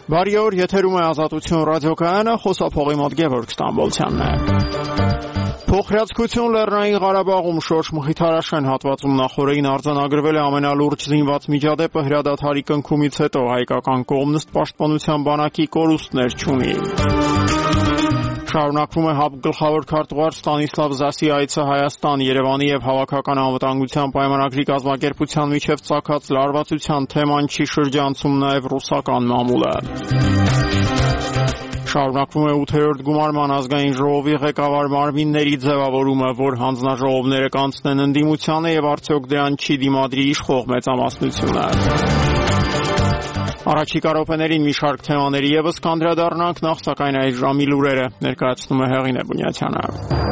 Բարի օր, եթերում է Ազատություն ռադիոկայանը, խոսափողի մոտ Գևորգ Ստամբոլցյանն է։ Փոխհրաձգություն Լեռնային Ղարաբաղում Շոշ Մխիթարաշեն հատվածում նախօրեին արձանագրվել է ամենալուրջ զինված միջադեպը հրադադարի կնքումից հետո հայկական կողմն ըստ պաշտպանության բանակի կորուստներ չունի։ Շարունակվում է ՀԱՊԿ գլխավոր քարտուղար Ստանիսլավ Զասի այցը Հայաստան, Երևանի եւ Հավաքական անվտանգության պայմանագրի կազմակերպության միջև ծագած լարվածության թեման չի շրջանցում նաեւ ռուսական մամուլը։ Շարունակվում է 8-րդ գումարման ազգային ժողովի ղեկավար մարմինների ձևավորումը, որ հանձնաժողովները կանցնեն ընդդիմությանը եւ արդյոք դրան չի դիմադրի իշխող մեծամասնությունը։ Առաջիկա րոպեներին մի շարք թեմաների եւս կանդրադառնանք, նախ սակայն այս ժամի լուրերը ներկայացնում է Հեղինե Բունյացյանը։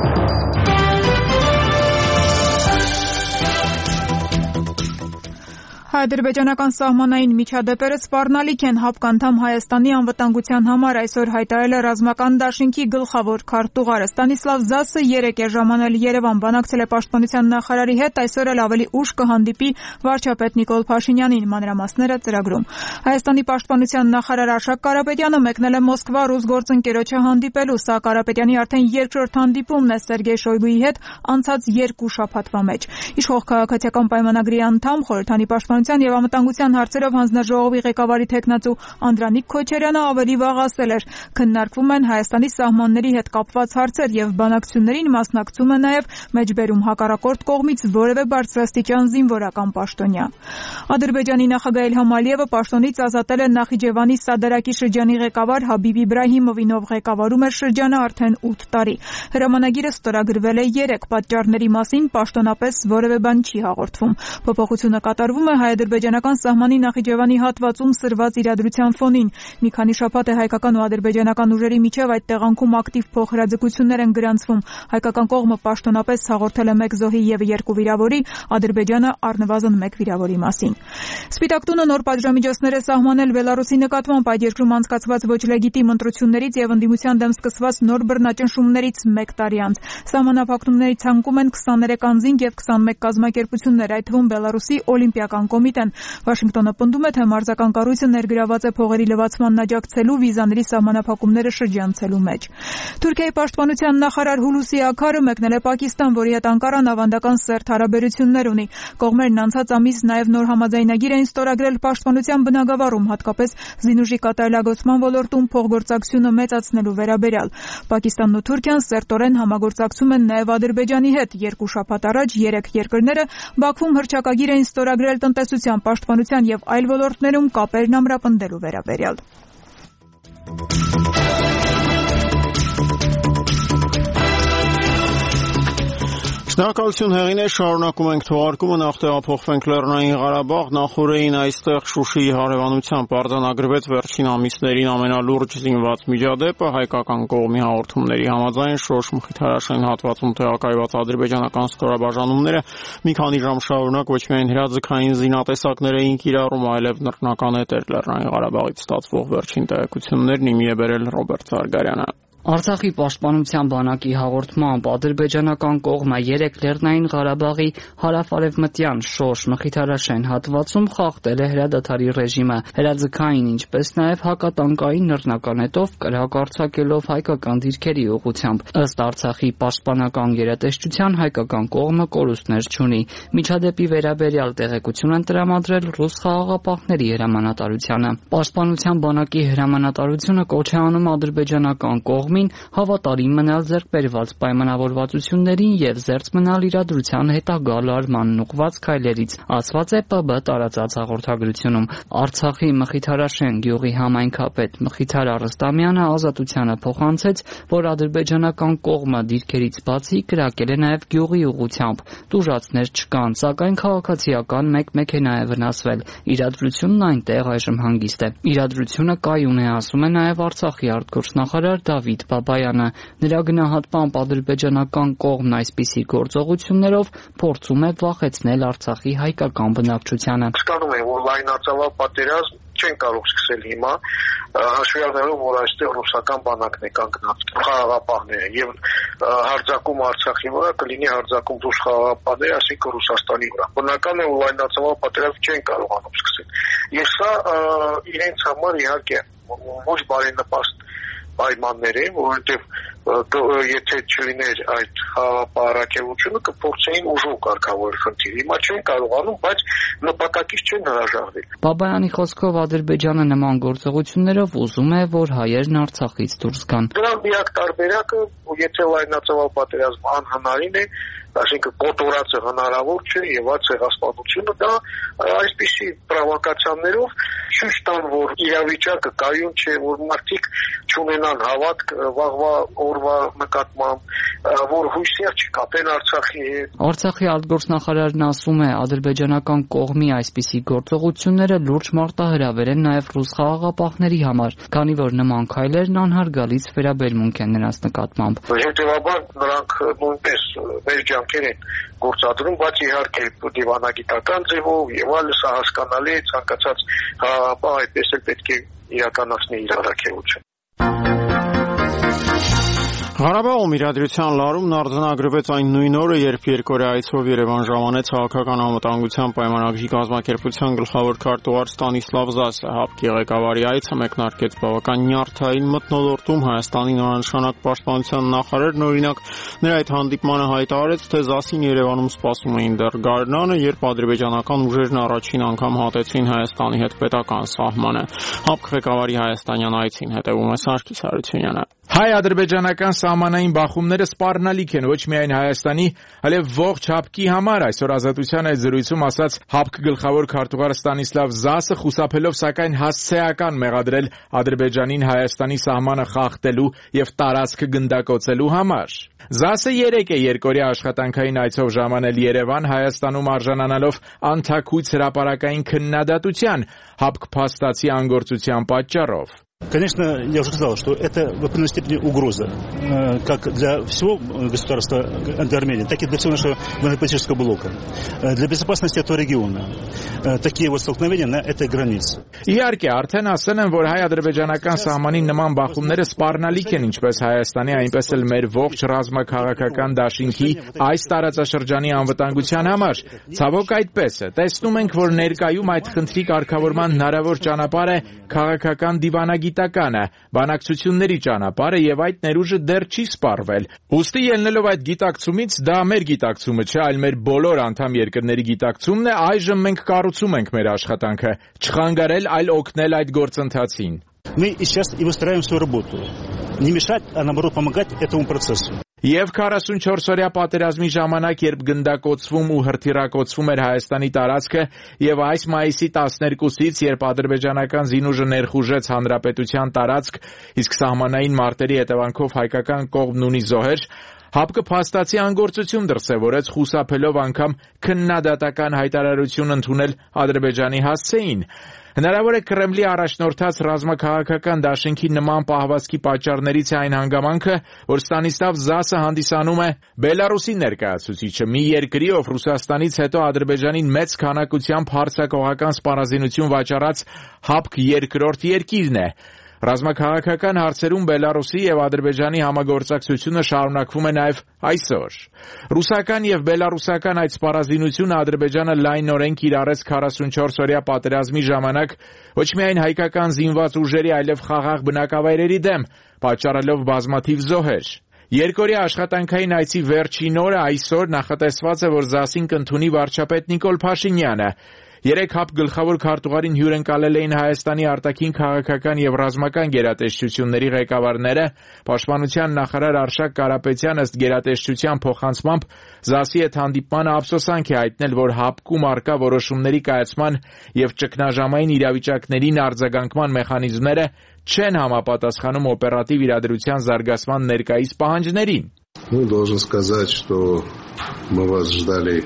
Հայ-ադրբեջանական սահմանային միջադեպերը սպառնալիք են ՀԱՊԿ անդամ Հայաստանի անվտանգության համար այսօր հայտարարել է ռազմական դաշինքի գլխավոր քարտուղարը Ստանիսլավ Զասը 3 է ժամանել Երևան, բանակցել է պաշտպանության նախարարի հետ, այսօր էլ ավելի ուշ կհանդիպի վարչապետ Նիկոլ Փաշինյանին, մանրամասները ծրագրում։ Հայաստանի պաշտպանության նախարար Արշակ Կարապետյանը մեկնել է Մոսկվա ռուս գործընկերոջը հանդիպելու, սա Կարապետյանի արդեն երկրորդ հանդիպումն է Սերգեյ Շոյգուի հետ անցած 2 շաբաթվա մեջ։ Իշխող քաղաքացիական պայմանագրի անդամ, խորհրդանի պաշտպանության եւ անվտանգության հարցերով հանձնաժողովի ղեկավարի թեկնածու Անդրանիկ Քոչարյանը ավելի վաղ ասել էր, քննարկվում են Հայաստանի սահմանների հետ կապված հարցեր եւ բանակցություններին մասնակցում է նաեւ մեջբերում հակառակորդ կողմից որևէ բարձրաստիճան զինվորական պաշտոնյա։ Ադրբեջանի նախագահ Իլհամ Ալիևը պաշտոնից ազատել է Նախիջևանի Սադարակի շրջանի ղեկավար Հաբիբ Իբրահիմովին, ով ղեկավարում էր շրջանը արդեն 8 տարի։ Հրամանագիրը ստորագրվել է 3 պատճառների մասին պաշտոնապես որևէ բան չի հաղորդվում։ Փոփոխությունը կատարվում է հայ-ադրբեջանական սահմանի Նախիջևանի հատվածում սրված իրադրության ֆոնին։ Մի քանի շաբաթ է հայկական ու ադրբեջանական ուժերի միջև այդ տեղանքում ակտիվ փոխհրաձգություններ են գրանցվում։ Հայկական կողմը պաշտոնապես հաղորդել է 1 զոհի եւ 2 վիրավորի, Ադրբեջանը առնվազն 1 վիրավորի մասին։ Սպիտակ տունը նոր պատժամիջոցներ է սահմանել Բելարուսի նկատմամբ այդ երկրում անցկացված ոչ լեգիտիմ ընտրություններից եւ ընդդիմության դեմ սկսված նոր բռնաճնշումներից 1 տարի անց։ Սահմանափակումների ցանկում են 23 անձինք եւ 21 կազմակերպություններ, այդ թվում Բելարուսի Օլիմպիական կոմիտեն։ Վաշինգտոնը պնդում է, թե մարզական կառույցը ներգրաված է փողերի լվացմանն աջակցելու, վիզաների սահմանափակումները շրջանցելու մեջ։ Թուրքիայի պաշտպանության նախարար Հուլուսի Աքարը մեկնել է Պակիստան, որի հետ Անկարան ավանդական սերտ հարաբերություններ ունի։ Կողմերն անցած ամիս նաև նոր համաձայնագիր էին ստորագրել պաշտպանության բնագավառում, հատկապես զինուժի կատարելագործման ոլորտում փոխգործակցությունը մեծացնելու վերաբերյալ։ Պակիստանն ու Թուրքիան սերտորեն համագործակցում են նաև Ադրբեջանի հետ։ 2 շաբաթ առաջ 3 երկրները Բաքվում հռչակագիր էին ստորագրել տնտեսության, պաշտպանության եւ այլ ոլորտներում կապերն ամրապնդելու վերաբերյալ։ Շնորհակալություն Հեղինե, շարունակում ենք թողարկումը, նախ տեղափոխվենք Լեռնային Ղարաբաղ, նախօրեին այստեղ Շուշիի հարևանությամբ արձանագրվեց վերջին ամիսներին ամենալուրջ զինված միջադեպը, հայկական կողմի հաղորդումների համաձայն Շոշ Մխիթարաշեն հատվածում տեղակայված ադրբեջանական ստորաբաժանումները մի քանի ժամ շարունակ ոչ միայն հրաձգային զինատեսակներ էին կիրառում, այլև նռնական էր Լեռնային Ղարաբաղից ստացվող վերջին տեղեկություններն իմի է բերել Ռոբերտ Զարգարյանը։ Արցախի պաշտպանության բանակի հաղորդմամբ ադրբեջանական կողմը 3 Լեռնային Ղարաբաղի հարավ-արևմտյան Շոշ Մխիթարաշեն հատվածում խախտել է հրադադարի ռեժիմը, հրաձգային ինչպես նաև հակատանկային նռնականետով կրակ արձակելով հայկական դիրքերի ուղղությամբ։ Ըստ Արցախի պաշտպանական գերատեսչության հայկական կողմը կորուստներ չունի։ Միջադեպի վերաբերյալ տեղեկություն են տրամադրել ռուս խաղաղապահների հրամանատարությանը։ Պաշտպանության բանակի հրամանատարությունը կոչ է անում ադրբեջանական կողմին հավատարիմ մնալ ձեռքբերված պայմանավորվածություններին եւ զերծ մնալ իրադրության հետագա լարմանն ուղղված քայլերից, ասված է ՊԲ տարածած հաղորդագրությունում։ Արցախի Մխիթարաշեն գյուղի համայնքապետ Մխիթար Արստամյանը Ազատությանը փոխանցեց, որ ադրբեջանական կողմը դիրքերից բացի կրակել է նաեւ գյուղի ուղղությամբ։ Տուժածներ չկան, սակայն քաղաքացիական 1 մեքենա է վնասվել։ Իրադրությունն այնտեղ այժմ հանգիստ է։ Իրադրությունը կայուն է, ասում է նաեւ Արցախի արտգործնախարար Դավիթ Բաբայանը։ Նրա գնահատմամբ ադրբեջանական կողմն այսպիսի գործողություններով փորձում է վախեցնել Արցախի հայկական բնակչությանը։ Ստանում է, որ լայնածավալ պատերազմ չեն կարող սկսել հիմա, հաշվի առնելով, որ այստեղ ռուսական բանակն է կանգնած, խաղաղապահները, եւ հարձակում Արցախի վրա կլինի հարձակում ռուս խաղաղապահների, այսինքն Ռուսաստանի վրա։ Բնական է, որ լայնածավալ պատերազմ չեն կարողանում սկսել։ Եվ սա իրենց համար իհարկե ոչ բարենպաստ պայմաններ են, որովհետև եթե չլիներ այդ խաղապահարակելությունը կփորձեին ուժով կարգավորել խնդիրը։ Հիմա չեն կարողանում, բայց նպատակից չեն հրաժարվել։ Բաբայանի խոսքով Ադրբեջանը նման գործողություններով ուզում է, որ հայերն Արցախից դուրս գան։ Դրան միակ տարբերակը, եթե լայնածավալ պատերազմ անհնարին է, այսինքն կոտորածը հնարավոր չէ եւ այդ ցեղասպանությունը դա այսպիսի պրովոկացիաներով ցույց տան, որ իրավիճակը կայուն չէ, որ մարդիկ չունենան հավատք վաղվա օրվա նկատմամբ, որ հույսեր չկապեն Արցախի հետ։ Արցախի արտգործնախարարն ասում է, ադրբեջանական կողմի այսպիսի գործողությունները լուրջ մարտահրավեր են նաեւ ռուս խաղաղապահների համար, քանի որ նման քայլերն անհարգալից վերաբերմունք են նրանց նկատմամբ։ Հետևաբար նրանք նույնպես մեր ջանքեր են գործադրում, բայց իհարկե դիվանագիտական ձևով եւ այլն սա հասկանալի է, ցանկացած խաղաղապահ այդպես էլ պետք է իրականացնի իր առաքելությունը։ Ղարաբաղում իրադրության լարումն արձանագրվեց այն նույն օրը, երբ երկօրյա այցով Երևան ժամանեց Քաղաքական անվտանգության պայմանագրի կազմակերպության գլխավոր քարտուղար Ստանիսլավ Զասը։ ՀԱՊԿ ղեկավարի այցը մեկնարկեց բավական նյարդային մթնոլորտում Հայաստանի նորանշանակ պաշտպանության նախարարն օրինակ նրա այդ հանդիպմանը հայտարարեց, թե Զասին Երևանում սպասում էին դեռ գարնանը, երբ ադրբեջանական ուժերն առաջին անգամ հատեցին Հայաստանի հետ պետական սահմանը։ ՀԱՊԿ ղեկավարի հայաստանյան այցին հետևում է Սարգիս Հարությունյանը։ Հայ-ադրբեջանական սահմանային բախումները սպառնալիք են ոչ միայն Հայաստանի, այլև ողջ ՀԱՊԿ-ի համար, այսօր Ազատության այդ զրույցում ասաց ՀԱՊԿ գլխավոր քարտուղար Ստանիսլավ Զասը, խուսափելով սակայն հասցեական մեղադրել Ադրբեջանին Հայաստանի սահմանը խախտելու եւ տարածքը գնդակոծելու համար։ Զասը 3 է երկօրյա աշխատանքային այցով ժամանել Երևան, Հայաստանում արժանանալով անթաքույց հրապարակային քննադատության ՀԱՊԿ փաստացի անգործության պատճառով։ Конечно, я уже сказал, что это в определенной степени угроза, как для всего государства, для Армении, так и для всего нашего военно-политического блока, для безопасности этого региона. Такие вот столкновения на этой границе. Իհարկե, արդեն ասել են, որ հայ-ադրբեջանական սահմանի նման բախումները սպառնալիք են ինչպես Հայաստանի, այնպես էլ մեր ողջ ռազմաքաղաքական դաշինքի այս տարածաշրջանի անվտանգության համար։ Ցավոք այդպես է։ Տեսնում ենք, որ ներկայում այդ խնդրի կարգավորման հնարավոր ճանապարհ է քաղաքական դիվանագիտականը, բանակցությունների ճանապարհը եւ այդ ներուժը դեռ չի սպառվել։ Ուստի ելնելով այդ գիտակցումից, դա մեր գիտակցումը չէ, այլ մեր բոլոր անդամ երկրների գիտակցումն է, այժմ մենք կառուցում ենք մեր աշխատանքը, չխանգարել, այլ օգնել այդ գործընթացին։ Мы сейчас и выстраиваем свою работу. Не мешать, а наоборот помогать этому процессу. Եվ 44-օրյա պատերազմի ժամանակ, երբ գնդակոծվում ու հրթիռակոծվում էր Հայաստանի տարածքը, եւ այս մայիսի 12-ից, երբ ադրբեջանական զինուժը ներխուժեց հանրապետության տարածք, իսկ սահմանային մարտերի հետևանքով հայկական կողմն ունի զոհեր, ՀԱՊԿ փաստացի անգործություն դրսևորեց, խուսափելով անգամ քննադատական հայտարարություն ընդունել Ադրբեջանի հասցեին։ Հնարավոր է Կրեմլի առաջնորդած ռազմաքաղաքական դաշինքի նման պահվածքի պատճառներից է այն հանգամանքը, որ Ստանիսլավ Զասը հանդիսանում է Բելարուսի ներկայացուցիչը, մի երկրի, ով Ռուսաստանից հետո Ադրբեջանին մեծ քանակությամբ հարձակողական սպառազինություն վաճառած ՀԱՊԿ երկրորդ երկիրն է։ Ռազմաքաղաքական հարցերում Բելարուսի եւ Ադրբեջանի համագործակցությունը շարունակվում է նաեւ այսօր։ Ռուսական եւ բելարուսական այդ սպառազինությունը Ադրբեջանը լայնորեն կիրառեց 44-օրյա պատերազմի ժամանակ ոչ միայն հայկական զինված ուժերի, այլև խաղաղ բնակավայրերի դեմ, պատճառելով բազմաթիվ զոհեր։ Երկօրյա աշխատանքային այցի վերջին օրը այսօր նախատեսված է, որ Զասին կընդունի վարչապետ Նիկոլ Փաշինյանը։ 3 ՀԱՊԿ գլխավոր քարտուղարին հյուրընկալել էին Հայաստանի արտաքին քաղաքական եւ ռազմական գերատեսչությունների ղեկավարները, Պաշտպանության նախարար Արշակ Կարապետյան ըստ գերատեսչության փոխանցմամբ Զասի հետ հանդիպմանը ափսոսանք է հայտնել, որ ՀԱՊԿ-ում առկա որոշումների կայացման եւ ճգնաժամային իրավիճակներին արձագանքման մեխանիզմները չեն համապատասխանում օպերատիվ իրադրության զարգացման ներկայիս պահանջներին։ Ну, должен сказать, что мы вас ждали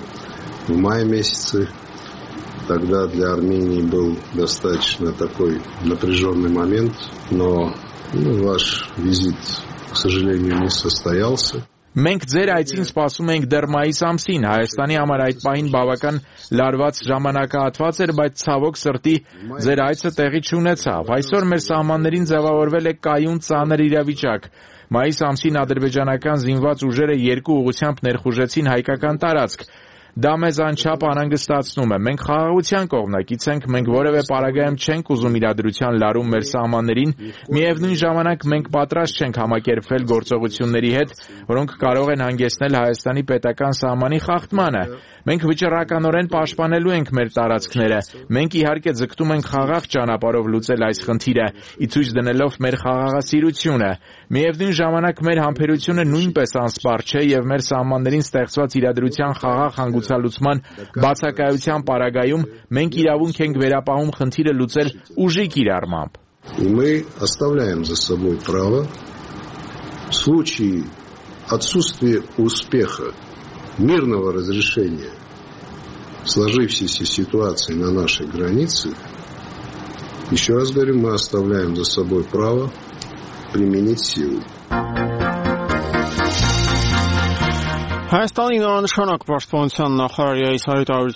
в мае месяце. Тогда для Армении был достаточно такой напряженный момент, но ваш визит, к сожалению, не состоялся. Մենք ձեր այցին սպասում ենք դեռ մայիս ամսին, Հայաստանի համար այդ պահին բավական լարված ժամանակահատված էր, բայց ցավոք սրտի ձեր այցը տեղի չունեցավ։ Այսօր մեր սահմաններին ձևավորվել է կայուն ծանր իրավիճակ։ Մայիս ամսին ադրբեջանական զինված ուժերը երկու ուղղությամբ ներխուժեցին հայկական տարածք։ Դա մեզ անչափ անհանգստացնում է։ Մենք խաղաղության կողմնակից ենք, մենք որևէ պարագայում չենք ուզում իրադրության լարում մեր սահմաններին, միևնույն ժամանակ մենք պատրաստ չենք համակերպվել գործողությունների հետ, որոնք կարող են հանգեցնել Հայաստանի պետական սահմանի խախտմանը։ Մենք վճռականորեն պաշտպանելու ենք մեր տարածքները։ Մենք իհարկե ձգտում ենք խաղաղ ճանապարհով լուծել այս խնդիրը, ի ցույց դնելով մեր խաղաղասիրությունը։ Միևնույն ժամանակ մեր համբերությունը նույնպես անսպառ չէ եւ մեր սահմաններին ստեղծված իրադրության խաղաղ հանգուցալուծման բացակայության պարագայում մենք իրավունք ենք վերապահում խնդիրը լուծել ուժի կիրառմամբ։ И мы оставляем за собой право в случае отсутствия успеха мирного разрешения сложившейся ситуации на нашей границе, еще раз говорю, мы оставляем за собой право применить силу. Հայաստանի նորանշանակ պաշտպանության նախարարի այս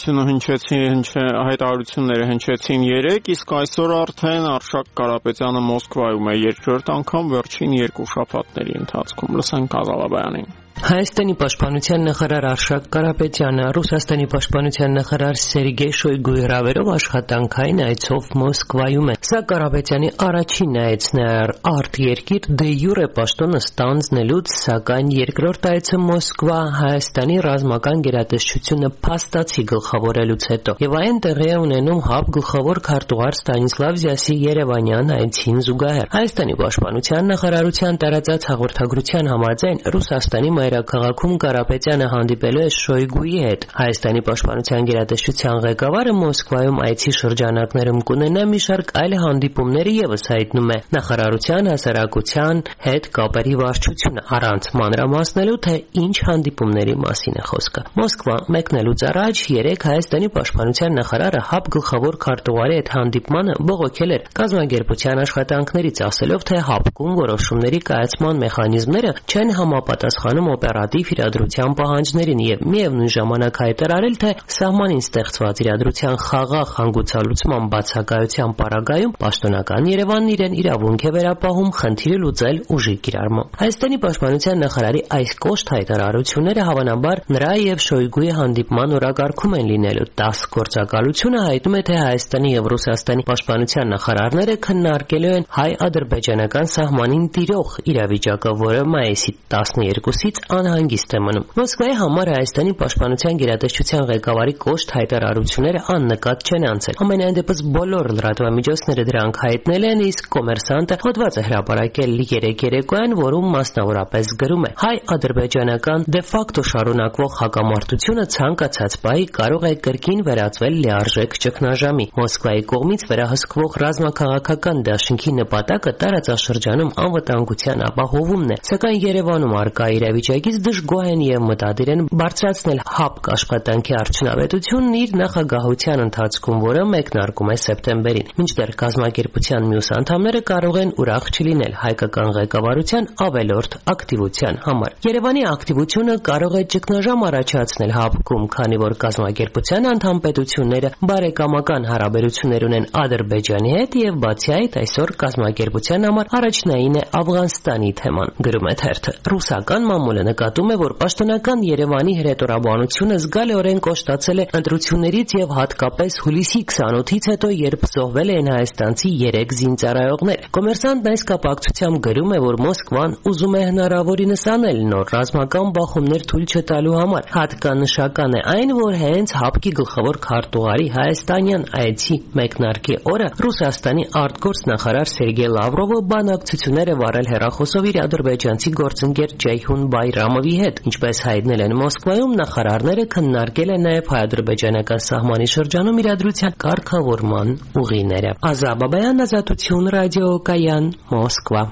հայտարարությունները հնչեցին 3, իսկ այսօր արդեն Արշակ Կարապետյանը Մոսկվայում է երկրորդ անգամ վերջին 2 շաբաթների ընթացքում։ Լսենք Ազալաբյանին։ Հայաստանի պաշտպանության նախարար Արշակ Կարապետյանը Ռուսաստանի պաշտպանության նախարար Սերգեյ Շոյգուի հրավերով աշխատանքային այցով Մոսկվայում է։ Սա Կարապետյանի առաջին այցն է արտերկիր դե յուրե պաշտոնը ստանձնելուց, սակայն երկրորդ այցը Մոսկվա Հայաստանի ռազմական գերատեսչությունը փաստացի գլխավորելուց հետո։ Եվ այն տեղի է ունենում ՀԱՊ գլխավոր քարտուղար Ստանիսլավ Զյասի երևանյան այցին զուգահեռ։ Հայաստանի պաշտպանության նախարարության տարածած հաղորդագրության համաձայն Ռուսաստանի Մայրաքաղաքում Կարապետյանը հանդիպելու է Շոյգուի հետ։ Հայաստանի պաշտպանության գերատեսչության ղեկավարը Մոսկվայում այցի շրջանակներում կունենա մի շարք այլ հանդիպումների ևս հայտնում է նախարարության հասարակության հետ կապերի վարչությունը, առանց մանրամասնելու, թե ինչ հանդիպումների մասին է խոսքը։ Մոսկվա մեկնելուց առաջ 3 Հայաստանի պաշտպանության նախարարը ՀԱՊ գլխավոր քարտուղարի հետ հանդիպմանը բողոքել էր կազմակերպության աշխատանքներից, ասելով, թե ՀԱՊ-ում որոշումների կայացման մեխանիզմները չեն համապատասխանում օպերատիվ իրադրության պահանջներին եւ միևնույն ժամանակ հայտարարել, թե սահմանին ստեղծված իրադրության խաղաղ հանգուցալուծման բացակայության պարագայում պաշտոնական Երևանն իրեն իրավունք է վերապահում խնդիրը լուծել ուժի կիրառմամբ։ Հայաստանի պաշտպանության նախարարի այս կոշտ հայտարարությունները հավանաբար նրա եւ Շոյգուի հանդիպման օրակարգում են լինելու։ 10 գործակալությունը հայտնում է, թե Հայաստանի եւ Ռուսաստանի պաշտպանության նախարարները քննարկելու են հայ-ադրբեջանական սահմանին տիրող իրավիճակը, որը մայիսի 12-ից անհանգիստ է մնում։ Մոսկվայի համար Հայաստանի պաշտպանության գերատեսչության ղեկավարի կոշտ հայտարարությունները աննկատ չեն անցել։ Ամենայն դեպս բոլոր լրատվամիջոցները դրանք հայտնել են, իսկ Կոմերսանտը հոդված է հրապարակել 3 երեկոյան, որում մասնավորապես գրում է. հայ-ադրբեջանական դե ֆակտո շարունակվող հակամարտությունը ցանկացած պահի կարող է կրկին վերածվել լիարժեք ճգնաժամի։ Մոսկվայի կողմից վերահսկվող ռազմաքաղաքական դաշինքի նպատակը տարածաշրջանում անվտանգության ապահովումն է, սակայն Երևանում արկա իրավիճակից դժգոհ են եւ մտադիր են բարձրացնել ՀԱՊ աշխատանքի արդյունավետությունն իր նախագահության ընթացքում, որը մեկնարկում է սեպտեմբերին։ Մինչդեռ կազմակերպության մյուս անդամները կարող են ուրախ չլինել հայկական ղեկավարության ավելորդ ակտիվության համար։ Երևանի ակտիվությունը կարող է ճգնաժամ առաջացնել ՀԱՊ-ում, քանի որ կազմակերպության անդամ պետությունները բարեկամական հարաբերություններ ունեն Ադրբեջանի հետ եւ բացի այդ այսօր կազմակերպության համար առաջնային է Աֆղանստանի թեման։ Գրում է թերթը։ Ռուսական մամուլը նկատում է, որ պաշտոնական Երևանի հրետորաբանությունը զգալիորեն կոշտացել է ընտրություններից եւ հատկապես հուլիսի 28-ից հետո, երբ զոհվել են հայաստանցի 3 զինծառայողներ։ Կոմերսանտն այս կապակցությամբ գրում է, որ Մոսկվան ուզում է հնարավորինս անել նոր ռազմական բախումներ թույլ չտալու համար։ Հատկանշական է այն, որ հենց ՀԱՊԿ-ի գլխավոր քարտուղարի հայաստանյան այցի մեկնարկի օրը Ռուսաստանի արտգործնախարար Սերգեյ Լավրովը բանակցություններ է վարել հեռախոսով իր ադրբեջանցի գործընկեր Ceyhun Bayramovի հետ։ Ինչպես հայտնել են Մոսկվայում, նախարարները քննարկել են նաև հայ-ադրբեջանական սահմանի շրջանում իրադրության կարգավորման ուղիները։ Ազաբաբայան, Ազատություն, ռադիոկայան, Մոսկվա։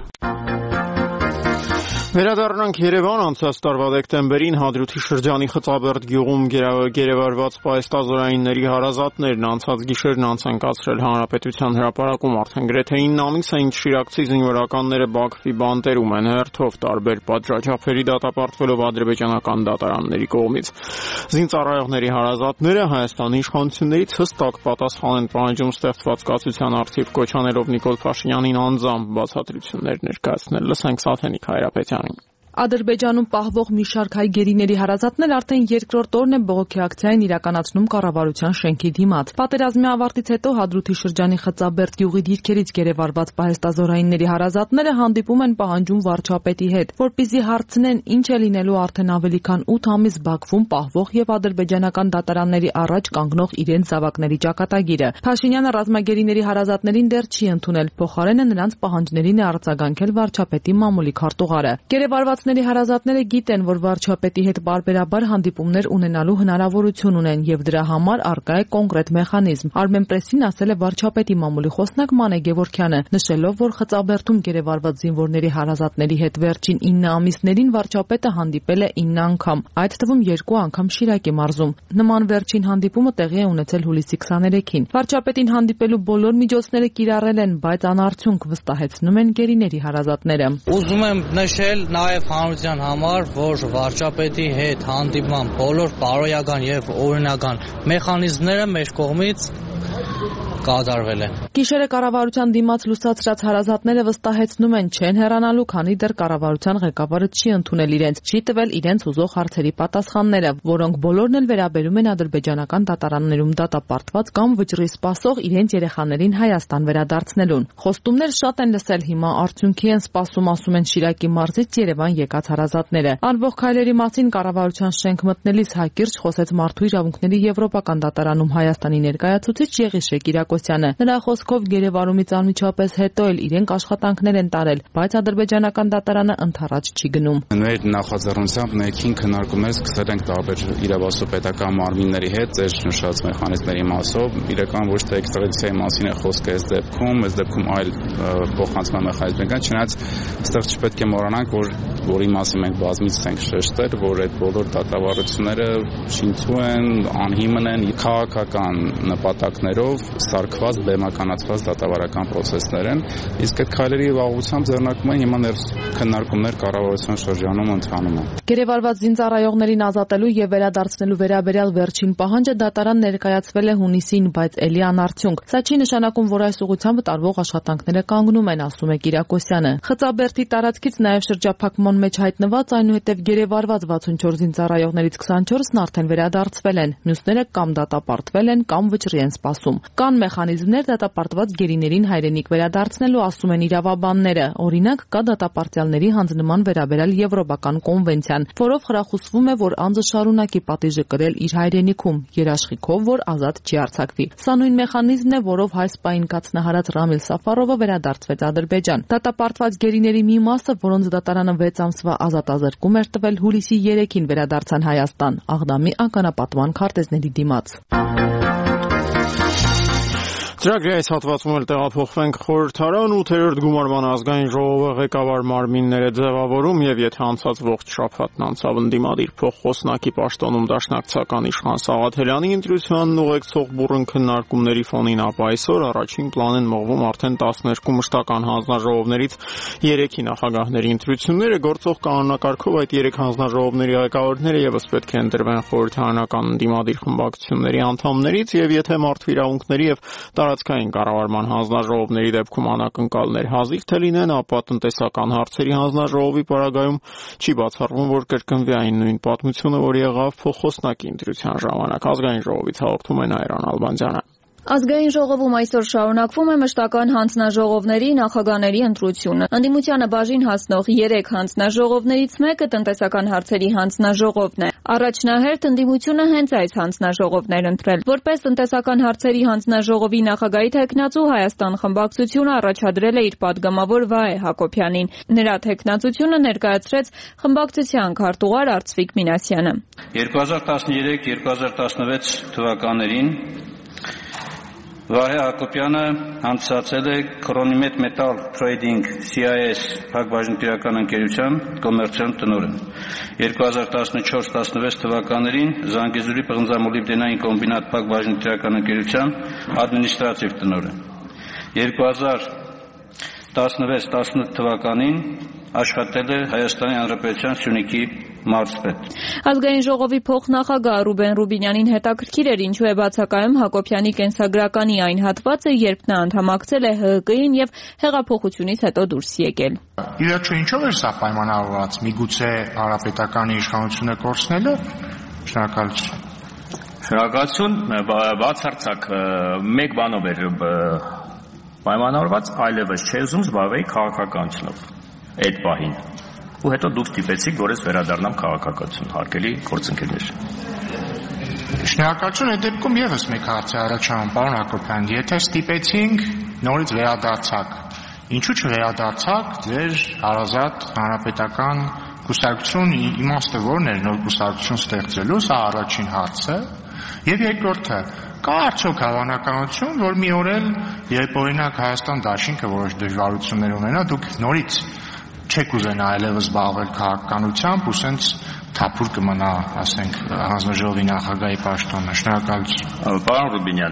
Վերադառնանք Երևան, անցած տարվա դեկտեմբերին Հադրութի շրջանի Խծաբերդ գյուղում գերեվարված պայստազորայինների հարազատներն անցած գիշերն անց են կացրել Հանրապետության հրապարակում արդեն գրեթե 9 ամիս է, ինչ շիրակցի զինվորականները Բաքվի բանտերում են հերթով տարբեր պատժաչափերի դատապարտվելով ադրբեջանական դատարանների կողմից։ Զինծառայողների հարազատները Հայաստանի իշխանություններից հստակ պատասխան են պահանջում ստեղծված կացության առթիվ, կոչանելով Նիկոլ Փաշինյանին անձամբ բացատրություններ ներկայացնել։ Լսենք Սաթենիկ Հայրապետյան։ Ադրբեջանում պահվող մի շարք հայ գերիների հարազատներ արդեն երկրորդ օրն է բողոքի ակցիային իրականացնում կառավարության շենքի դիմաց։ Պատերազմի ավարտից հետո Հադրութի շրջանի Խծաբերդ գյուղի դիրքերից գերեվարված պահեստազորայինների հարազատները հանդիպում են պահանջում վարչապետի հետ, որպեսզի հարցնեն ինչ է լինելու արդեն ավելի քան 8 ամիս Բաքվում պահվող եւ ադրբեջանական դատարանների առաջ կանգնող իրենց զավակների ճակատագիրը։ Փաշինյանը ռազմագերիների հարազատներին դեռ չի ընդունել, փոխարենը նրանց պահանջներին է արձագանքել վարչապետի մամուլի քարտուղարը։ Գերեվարվածների հարազատները գիտեն, որ վարչապետի հետ բարբերաբար հանդիպումներ ունենալու հնարավորություն ունեն եւ դրա համար առկա է կոնկրետ մեխանիզմ։ Armenpress-ին ասել է վարչապետի մամուլի խոսնակ Մանե Գևորգյանը, նշելով, որ Խծաբերդում գերեվարված զինվորների հարազատների հետ վերջին 9 ամիսներին վարչապետը հանդիպել է 9 անգամ, այդ թվում 2 անգամ Շիրակի մարզում։ Նման վերջին հանդիպումը տեղի է ունեցել հուլիսի 23-ին։ Վարչապետին հանդիպելու բոլոր միջոցները կիրառել են, բայց անարդյունք, վստահեցնում են գերիների հարազատները։ Ուզում եմ նշել նաև հանրության համար, որ վարչապետի հետ հանդիպման բոլոր բարոյական եւ օրինական մեխանիզմները մեր կողմից կատարվել է։ Գիշերը կառավարության դիմաց լուսացրած հարազատները վստահեցնում են չեն հեռանալու, քանի դեռ կառավարության ղեկավարը չի ընդունել իրենց, չի տվել իրենց ուզող հարցերի պատասխանները, որոնք բոլորն էլ վերաբերում են ադրբեջանական դատարաններում դատապարտված կամ վճռի սպասող իրենց երեխաներին Հայաստան վերադարձնելուն։ Խոստումներ շատ են լսել, հիմա արդյունքի են սպասում, ասում են Շիրակի մարզից Երևան եկած հարազատները։ Անվող քայլերի մասին կառավարության շենք մտնելիս հակիրճ խոսեց Մարդու իրավունքների եվրոպական դատարանում Հայաստանի ներկայացուցիչ Եղիշե Կիրակոսյանը։ Նրա խոսքով գերեվարումից անմիջապես հետո էլ իրենք աշխատանքներ են տարել, բայց ադրբեջանական դատարանը ընդառաջ չի գնում։ Մեր նախաձեռնությամբ ներքին քննարկումներ սկսել ենք տարբեր իրավասու պետական մարմինների հետ, ձեր նշած մեխանիզմների մասով, իրական ոչ թե էքստրադիցիայի մասին է խոսքը այս դեպքում այլ փոխանցման մեխանիզմներ կան, չնայած այստեղ չպետք է մոռանանք, որի մասին մենք բազմիցս ենք շեշտել, որ այդ բոլոր դատավարությունները շինծու են, անհիմն են, քաղաքական նպատակներով սարքված, բեմականացված դատավարական պրոցեսներ են, իսկ այդ քայլերի ուղղությամբ ձեռնարկում են հիմա քննարկումներ կառավարության շրջանում ընթանում են։ Գերեվարված զինծառայողներին ազատելու եւ վերադարձնելու վերաբերյալ վերջին պահանջը դատարան ներկայացվել է հունիսին, բայց ելի անարդյունք։ Սա չի նշանակում, որ այս ուղղությամբ տարվող աշխատանքները կանգնում են, ասում է Կիրակոսյանը։ Խծաբերդի տարածքից նաեւ շրջափակման մեջ հայտնված, այնուհետև գերեվարված 64 զինծառայողներից 24-ն արդեն վերադարձվել են, մյուսները կամ դատապարտվել են, կամ վճռի են սպասում։ Կան մեխանիզմներ դատապարտված գերիներին հայրենիք վերադարձնելու, ասում են իրավաբանները։ Օրինակ, կա դատապարտյալների հանձնման վերաբերյալ եվրոպական կոնվենցիան, որով խրախուսվում է, որ անձը շարունակի պատիժը կրել իր հայրենիքում, երաշխիքով, որ ազատ չի արձակվի։ Սա նույն մեխանիզմն է, որով հայ սպային կացնահարած Ռամիլ Սաֆարովը վերադարձվեց Ադրբեջան։ Դատապարտված գերիների մի մասը, որոնց դատարանը 6 ամսվա ազատազրկում էր տվել, հուլիսի 3-ին վերադարձան Հայաստան, Աղդամի ականապատման քարտեզների դիմաց։ Ծրագրի այս հատվածում էլ տեղափոխվենք խորհրդարան, 8-րդ գումարման ազգային ժողովը ղեկավար մարմիններ է ձևավորում եւ եթե անցած ողջ շաբաթն անցավ ընդդիմադիր փոխխոսնակի պաշտոնում դաշնակցական Իշխան Սաղաթելյանի ընտրությանն ուղեկցող բուռն քննարկումների ֆոնին, ապա այսօր առաջին պլան են մղվում արդեն 12 մշտական հանձնաժողովներից 3-ի նախագահների ընտրությունները, գործող կանոնակարգով այդ 3 հանձնաժողովների ղեկավարները եւս պետք է ընտրվեն խորհրդարանական ընդդիմադիր խմբակցությունների անդամներից եւ եթե մարդու իրավունքների եւ տարածքային կառավարման հանձնաժողովների դեպքում անակնկալներ հազիվ թե լինեն, ապա տնտեսական հարցերի հանձնաժողովի պարագայում չի բացառվում, որ կրկնվի այն նույն պատմությունը, որ եղավ փոխխոսնակի ընտրության ժամանակ։ Ազգային ժողովից հաղորդում է Նայիրան Ալբանդյանը։ Ազգային ժողովում այսօր շարունակվում է մշտական հանձնաժողովների նախագահների ընտրությունը։ Ընդդիմությանը բաժին հասնող 3 հանձնաժողովներից մեկը տնտեսական հարցերի հանձնաժողովն է։ Առաջնահերթ ընդդիմությունը հենց այս հանձնաժողովն էր ընտրել։ Որպես տնտեսական հարցերի հանձնաժողովի նախագահի թեկնածու Հայաստան խմբակցությունը առաջադրել է իր падգամավոր Վահե Հակոբյանին։ Նրա թեկնածությունը ներկայացրեց խմբակցության քարտուղար Արծվիկ Մինասյանը։ 2013-2016 թվականներին Վահե Հակոբյանը հանդիսացել է Քրոնիմետ Metal Trading CIS փակbaşıնտիրական ընկերության կոմերցիոն տնօրեն։ 2014-16 թվականներին Զանգեզուրի պղնձամոլիբդենային կոմբինատ փակbaşıնտիրական ընկերության ադմինիստրատիվ տնօրեն։ 2016-18 թվականին աշխատել է Հայաստանի Հանրապետության Սյունիքի մարզպետ։ Ազգային ժողովի փոխնախագահ Ռուբեն Ռուբինյանին հետաքրքիր էր ինչու է բացակայում Հակոբյանի կենսագրականի այն հատվածը, երբ նա անդամակցել է ՀՀԿ-ին եւ հեղափոխությունից հետո դուրս եկել։ Իհարկե ինչով էր սա պայմանավորված, միգուցե հանրապետականի իշխանությունը կորցնելով։ Շնորհակալություն։ Շնորհակալություն, բացարձակ մեկ բանով էր պայմանավորված, այլևս չէ ուզում զբաղվել քաղաքականությունով այդ պահին։ Ու հետո դուք ստիպեցիք, որ ես վերադառնամ քաղաքականություն, հարգելի գործընկերներ։ Շնորհակալություն, այդ դեպքում եւս մեկ հարց է առաջանում, պարոն Հակոբյան, եթե ստիպեցինք, նորից վերադարձաք, ինչու չվերադարձաք ձեր հարազատ հանրապետական կուսակցություն, իմաստը որն էր նոր կուսակցություն ստեղծելու, սա առաջին հարցը, եւ երկրորդը, կա արդյոք հավանականություն, որ մի օր էլ, երբ օրինակ Հայաստան դաշինքը որոշ դժվարություններ ունենա, դուք նորից չեք ուզենա այլևս զբաղվել քաղաքականությամբ ու սենց թափուր կմնա, ասենք, հանձնաժողովի նախագահի պաշտոնը։ Շնորհակալություն։ Պարոն Ռուբինյան,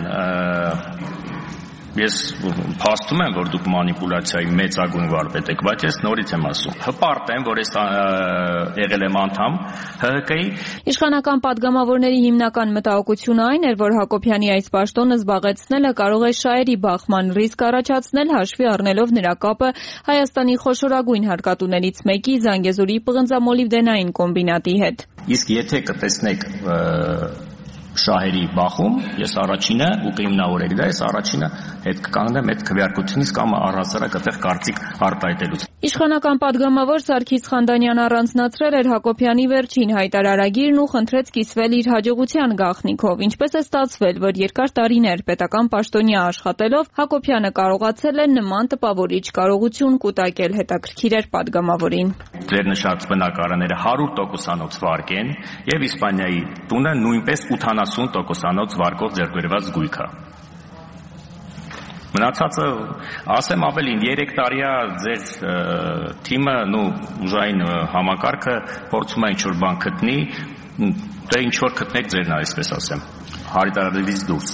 ես փաստում եմ, որ դուք մանիպուլյացիայի մեծագույն վարպետ եք, բայց ես նորից եմ ասում, հպարտ եմ, որ ես եղել եմ անդամ ՀՀԿ-ի։ Իշխանական падգամավորների հիմնական մտահոգությունը այն էր, որ Հակոբյանի այս պաշտոնը զբաղեցնելը կարող է շահերի բախման ռիսկ առաջացնել, հաշվի առնելով նրա կապը Հայաստանի խոշորագույն հարկատուներից մեկի Զանգեզուրի պղնձամոլիբդենային կոմբինատի հետ։ Իսկ եթե կտեսնեք շահերի բախում, ես առաջինը ու կհիմնավորեք դա, ես առաջինը հետ կկանգնեմ այդ քվեարկությունից կամ առհասարակ այդտեղ կարծիք արտահայտելուց։ Իշխանական падգամավոր Սարգիս Խանդանյանը առանձնացրել էր Հակոբյանի վերջին հայտարարագիրն ու խնդրեց կիսվել իր հաջողության գաղտնիքով, ինչպես է ստացվել, որ երկար տարիներ պետական պաշտոնյա աշխատելով Հակոբյանը կարողացել է նման տպավորիչ կարողություն կուտակել, հետաքրքիր էր падգամավորին։ Ձեր նշած բնակարանները 100%-անոց վարկ են եւ Իսպանիայի տունը նույնպես 80%-անոց վարկով ձեռքբերված գույք է։ Մնացածը, ասեմ ավելին, 3 տարիա ձեր թիմը, ուժային համակարգը փորձում է ինչ-որ բան գտնի, դե ինչ-որ գտնեք ձերն, այսպես ասեմ, հայտարարելից դուրս։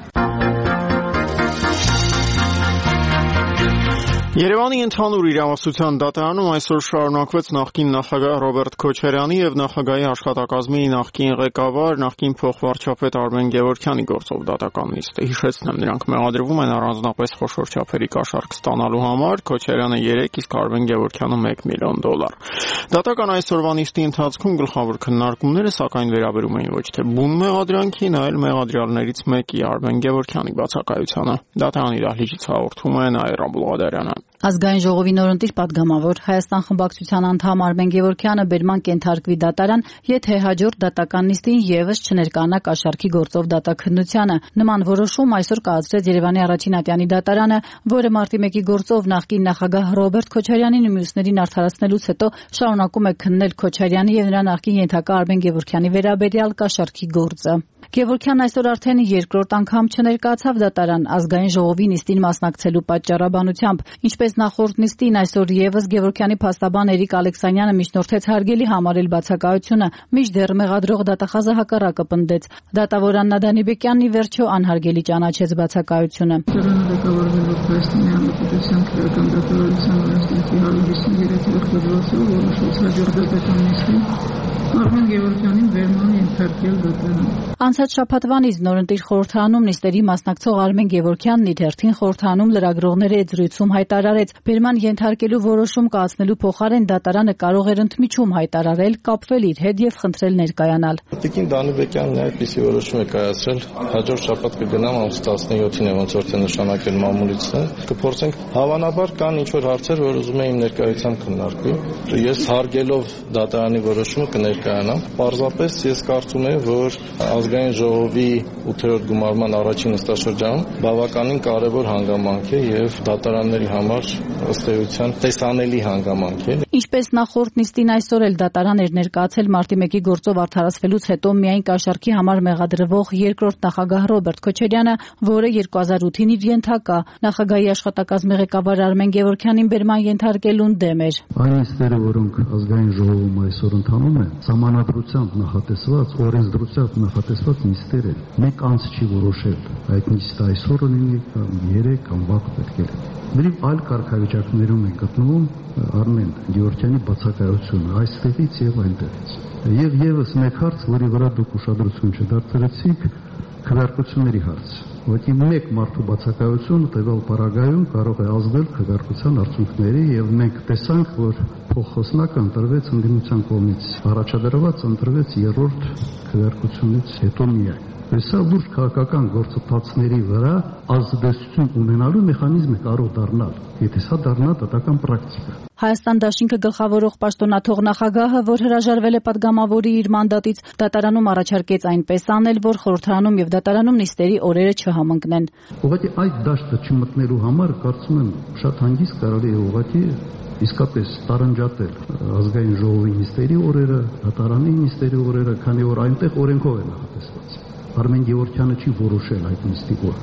Երևանի ընդհանուր իրավասության դատարանում այսօր շարունակվեց նախկին նախագահ Ռոբերտ Քոչարյանի եւ նախագահի աշխատակազմի նախկին ղեկավար, նախկին փոխվարչապետ Արմեն Գևորգյանի գործով դատական նիստը։ Հիշեցնեմ, նրանք մեղադրվում են առանձնապես խոշոր չափերի կաշառք ստանալու համար, Քոչարյանը 3, իսկ Արմեն Գևորգյանը $1 միլիոն։ Դատական այսօրվա նիստի ընթացքում գլխավոր քննարկումները սակայն վերաբերում էին ոչ թե բուն մեղադրանքին, այլ մեղադրյալներից մեկի Արմեն Գևորգյանի բացակայությանը։ Դատարանի դահլիճից հաղորդում է Նաիրա Բուլղադարյանը։ Ազգային ժողովի նորընտիր падգամավոր Հայաստան խմբակցության անդամ Արմեն Գևորգյանը բերման կենթարկվի դատարան, եթե հաջորդ դատական նիստին եւս չներկանա կաշառքի գործով դատաքննությանը։ Նման որոշում այսօր կայացրեց Երևանի առաջին ատյանի դատարանը, որը մարտի 1-ի գործով նախկին նախագահ Ռոբերտ Քոչարյանին ու մյուսներին արդարացնելուց հետո շարունակում է քննել Քոչարյանի եւ նրա նախկին ենթակա Արմեն Գևորգյանի վերաբերյալ կաշառքի գործը։ Գևորգյանն այսօր արդեն երկրորդ անգամ չներկայացավ դատարան ազգային ժողովի նիստին մասնակցելու պատճառաբանությամբ, ինչպես նախորդ նիստին այսօր եւս Գևորգյանի փաստաբան Էրիկ Ալեքսանյանը միջնորդեց հարգելի համարել բացակայությունը, մինչդեռ մեղադրող դատախազը հակառակը պնդեց։ Դատավոր Աննա Դանիբեկյանն ի վերջո անհարգելի ճանաչեց բացակայությունը։ Արմեն Գևորգյանին վերման ենթարկել դատարան։ Անցած շաբաթվանից նորընտիր խորհրդարանում նիստերի մասնակցող Արմեն Գևորգյանն իր հերթին խորհրդարանում լրագրողների հետ զրույցում հայտարարեց, վերման ենթարկելու որոշում կայացնելու փոխարեն դատարանը կարող էր ընդմիջում հայտարարել, կապվել իր հետ եւ խնդրել ներկայանալ։ Տիկին Դանիբեկյանն այդպիսի որոշում է կայացրել, հաջորդ շաբաթ կգնամ ամսի 17-ին է ոնց որ թե նշանակել մամուլիցը, կփորձենք, հավանաբար կան ինչ-որ հարցեր, որ ուզում եմ ներկայությամբ քննարկվի։ Ես հարգելով դատարանի որոշումը կներկայանամ։ Պարզապես ես կարծում եմ, որ ազգային ժողովի 8-րդ գումարման առաջին նստաշրջանում բավականին կարևոր հանգամանք է եւ դատարանների համար ըստ էության տեսանելի հանգամանք է։ Ինչպես նախորդ նիստին այսօր էլ դատարան էր ներկայացել մարտի 1-ի գործով արդարացվելուց հետո միայն կաշառքի համար մեղադրվող երկրորդ նախագահ Ռոբերտ Քոչարյանը, որը 2008-ին իր ենթակա նախագահի աշխատակազմի ղեկավար Արմեն Գևորգյանին բերման ենթարկելուն դեմ էր։ Այն նիստերը, որոնք ազգային ժողովում այսօր ընթանում են, Սահմանադրությամբ նախատեսված, օրենսդրությամբ նախատեսված նիստեր են։ Մեկ անց չի որոշել այդ նիստը այսօր լինի կամ 3 կամ վաղ պետք է։ Մենք այլ կարգավիճակներում ենք գտնվում Արմեն Գևորգյանի բացակայությունը այստեղից եւ այնտեղից։ Եվ եւս մեկ հարց, որի վրա դուք ուշադրություն չդարձրեցիք, քվեարկությունների հարց։ Ուղղակի մեկ մարդու բացակայությունը տվյալ պարագայում կարող է ազդել քվեարկության արդյունքների եւ մենք տեսանք, որ փոխոսնակը ընտրվեց ընդդիմության կողմից, առաջադրված ընտրվեց երրորդ քվեարկությունից հետո միայն։ Սա լուրջ քաղաքական գործընթացների վրա ազդեցություն ունենալու մեխանիզմ է կարող դառնալ, եթե սա դառնա դատական պրակտիկա։ Հայաստան դաշինքը գլխավորող պաշտոնաթող նախագահը, որ հրաժարվել է падգամավորի իր մանդատից, դատարանում առաջարկեց այնպես անել, որ խորհրդարանում եւ դատարանում նիստերի օրերը չհամընկնեն։ Ուղղակի այդ դաշտը չմտնելու համար կարծում եմ շատ հանգիստ կարելի է ուղղակի իսկապես տարանջատել ազգային ժողովի նիստերի օրերը, դատարանի նիստերի օրերը, քանի որ այնտեղ օրենքով է նախատեսված։ Արմեն Գևորգյանը չի որոշել այդ նիստի օրը։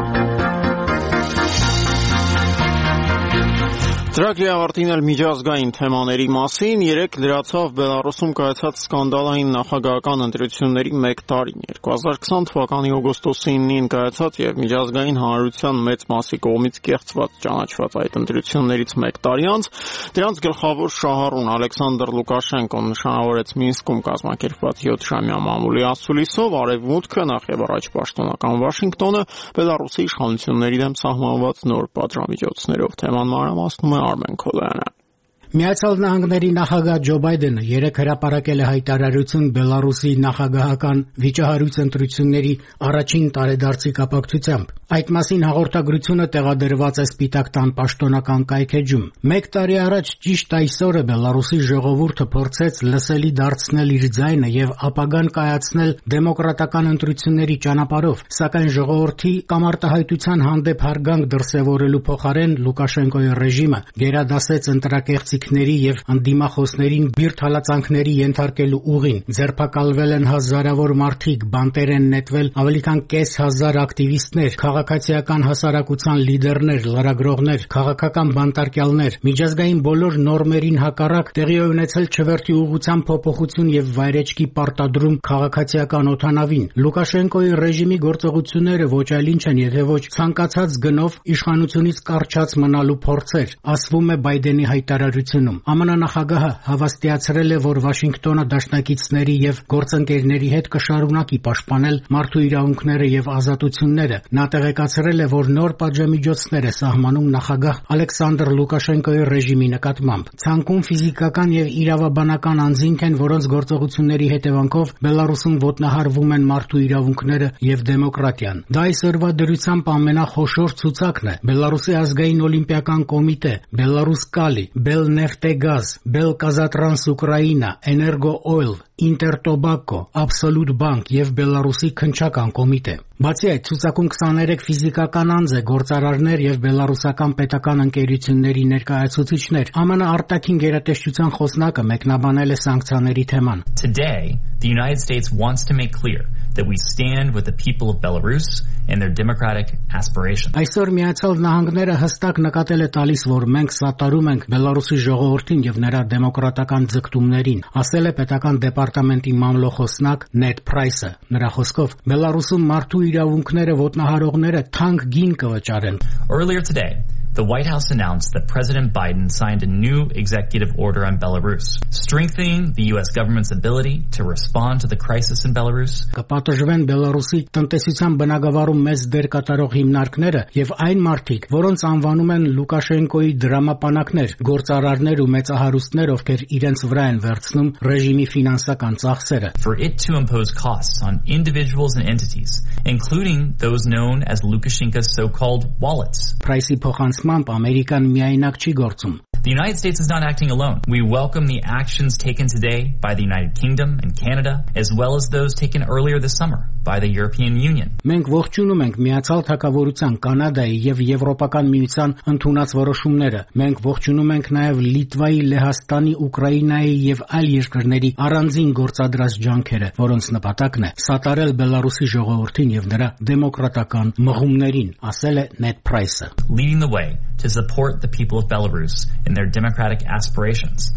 Ծրագրի ավարտին էլ միջազգային թեմաների մասին երեկ լրացավ Բելարուսում կայացած սկանդալային նախագահական ընտրությունների 1 տարին։ 2020 թվականի օգոստոսի 9-ին կայացած եւ միջազգային հանրության մեծ մասի կողմից կեղծված ճանաչված այդ ընտրություններից 1 տարի անց դրանց գլխավոր շահառուն Ալեքսանդր Լուկաշենկոն նշանավորեց Մինսկում կազմակերպված 7-ժամյա մամուլի ասուլիսով արևմուտքը նախ եւ առաջ պաշտոնական Վաշինգտոնը Բելարուսի իշխանությունների դեմ սահմանված նոր պատժամիջոցներով թեման մանրամասնում է Armen Kolana. Միացյալ Նահանգների նախագահ Ջո Բայդենը երեկ հրապարակել է հայտարարություն Բելարուսի նախագահական վիճահարույց ընտրությունների առաջին տարեդարձի կապակցությամբ։ Այդ մասին հաղորդագրությունը տեղադրված է Սպիտակ տան պաշտոնական կայքեջում։ 1 տարի առաջ ճիշտ այսօրը Բելարուսի ժողովուրդը փորձեց լսելի դարձնել իր ձայնը եւ ապագան կայացնել դեմոկրատական ընտրությունների ճանապարհով, սակայն ժողովրդի կամարտահայտության հանդեպ հարգանք դրսևորելու փոխարեն Լուկաշենկոյի ռեժիմը գերադասեց ընտրակեղծիքների եւ անդիմախոսներին բիրտ հալածանքների ենթարկելու ուղին։ Ձերբակալվել են հազարավոր մարդիկ, բանտեր են նետվել ավելի քան կես հազար ակտիվիստներ, քաղաքացիական հասարակության լիդերներ, լրագրողներ, քաղաքական բանտարկյալներ, միջազգային բոլոր նորմերին հակառակ տեղի է ունեցել չվերթի ուղղության փոփոխություն եւ վայրեջքի պարտադրում քաղաքացիական օդանավին։ Լուկաշենկոյի ռեժիմի գործողությունները ոչ այլ ինչ են, եթե ոչ ցանկացած գնով իշխանությունից կարճած մնալու փորձեր, ասվում է Բայդենի հայտարարությունում։ ԱՄՆ նախագահը հավաստիացրել է, որ Վաշինգտոնը դաշնակիցների եւ գործընկերների հետ կշարունակի պաշտպանել մարդու իրավունքները եւ ազատությունները։ Նա տեղեկացրել է, որ նոր պատժամիջոցներ է սահմանում նախագահ Ալեքսանդր Լուկաշենկոյի ռեժիմի նկատմամբ։ Ցանկում ֆիզիկական եւ իրավաբանական անձինք են, որոնց գործողությունների հետևանքով Բելարուսում ոտնահարվում են մարդու իրավունքները եւ դեմոկրատիան։ Դա այսօրվա դրությամբ ամենախոշոր ցուցակն է։ Բելարուսի ազգային օլիմպիական կոմիտե, Բելարուսկալի, Belneftegaz, Belkazattrans Ukraina, Energo Oil, Intertobacco, Absolut Bank եւ Բելարուսի քննչական կոմիտե։ Բացի այդ, ցուցակում 23 ֆիզիկական անձ է, գործարարներ եւ բելարուսական պետական ընկերությունների ներկայացուցիչներ։ ԱՄՆ արտաքին գերատեսչության խոսնակը մեկնաբանել է սանկցիաների թեման։ Today, the United States wants to make clear that we stand with the people of Belarus and their democratic aspirations. Այսօր Միացյալ Նահանգները հստակ նկատել է տալիս, որ մենք սատարում ենք Բելարուսի ժողովրդին եւ նրա դեմոկրատական ձգտումներին, ասել է պետական դեպարտամենտի մամլոխոսնակ Նեդ Պրայսը։ Նրա խոսքով Բելարուսում մարդու իրավունքները ոտնահարողները թանկ գին կվճարեն։ Earlier today, the White House announced that President Biden signed a new executive order on Belarus, strengthening the U.S. government's ability to respond to the crisis in Belarus. Կպատժվեն Բելարուսի տնտեսության բնագավառում մեծ դեր կատարող հիմնարկները եւ այն մարդիկ, որոնց անվանում են Լուկաշենկոյի դրամապանակներ, գործարարներ ու մեծահարուստներ, ովքեր իրենց վրա են վերցնում ռեժիմի ֆինանսական ծախսերը. For it to impose costs on individuals and entities, including those known as Lukashenko's so-called wallets. Price-ի փոխանցմամբ Ամերիկան միայնակ չի գործում. The United States is not acting alone. We welcome the actions taken today by the United Kingdom and Canada, as well as those taken earlier this summer by the European Union. Մենք ողջունում ենք Միացյալ Թագավորության, Կանադայի եւ Եվրոպական միության ընդունած որոշումները։ Մենք ողջունում ենք նաեւ Լիտվայի, Լեհաստանի, Ուկրաինայի եւ այլ երկրների առանձին գործադրած ջանքերը, որոնց նպատակն է սատարել Բելարուսի ժողովրդին եւ նրա դեմոկրատական մղումներին, ասել է Նեդ Պրայսը. Leading the way to support the people of Belarus in their democratic aspirations.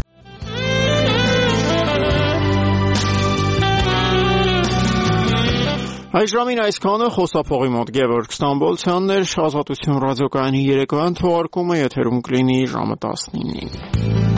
Այժմին այսքանը խոսափողի մոտ Գևորգ Ստամբոլցյանն էր, Ազատություն ռադիոկայանի երեկոյան թողարկումը եթերում կլինի ժամը 19-ին։